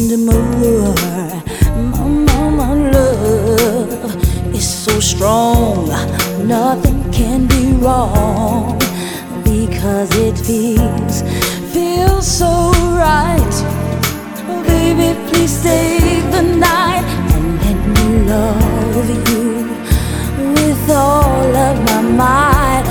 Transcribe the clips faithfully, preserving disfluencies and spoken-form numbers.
more. My, my, my love is so strong, nothing can be wrong, because it feels, feels so right. Baby, please stay the night and let me love you with all of my might.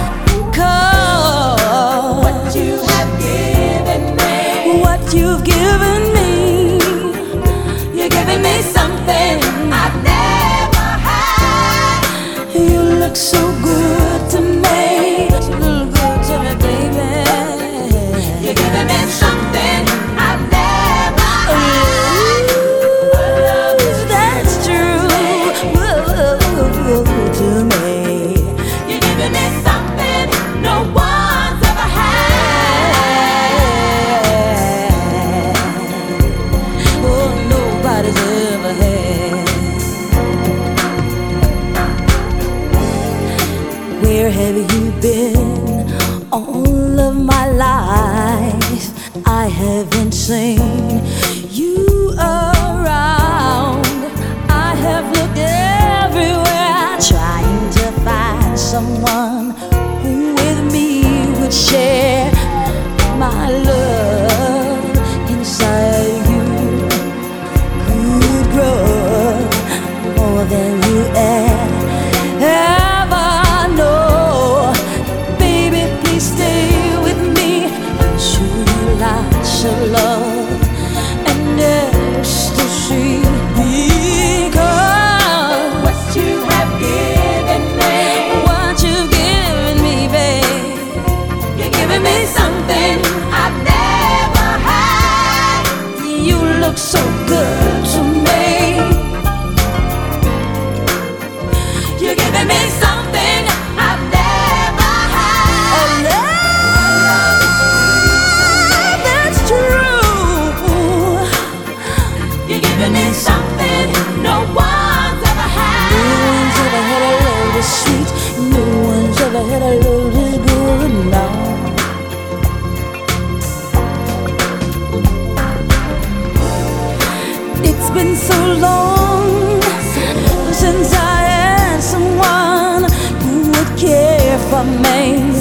'Cause what you have given me, what you've given me, you're giving me something I've never had. You look so good to me. You look good to me, baby. You're giving me something I've never had. Ooh, that's true. Ooh, to me. You're giving me something no one's ever had. Oh, nobody's ever had. Where have you been all of my life? I haven't seen you around. I have looked everywhere, trying to find someone who with me would share my love. Inside you could grow more than you ever know. Baby, please stay with me and show you lots of love and ecstasy. Because What you have given me, what you've given me, babe, you're giving me something I've never had. you look so good to me. You're giving me something I've never Oh, had. love, that's true. You're giving me something no one's ever No one's had. ever had a love this sweet. No one's ever had a love this good. No. It's been so long since I had someone who would care for me.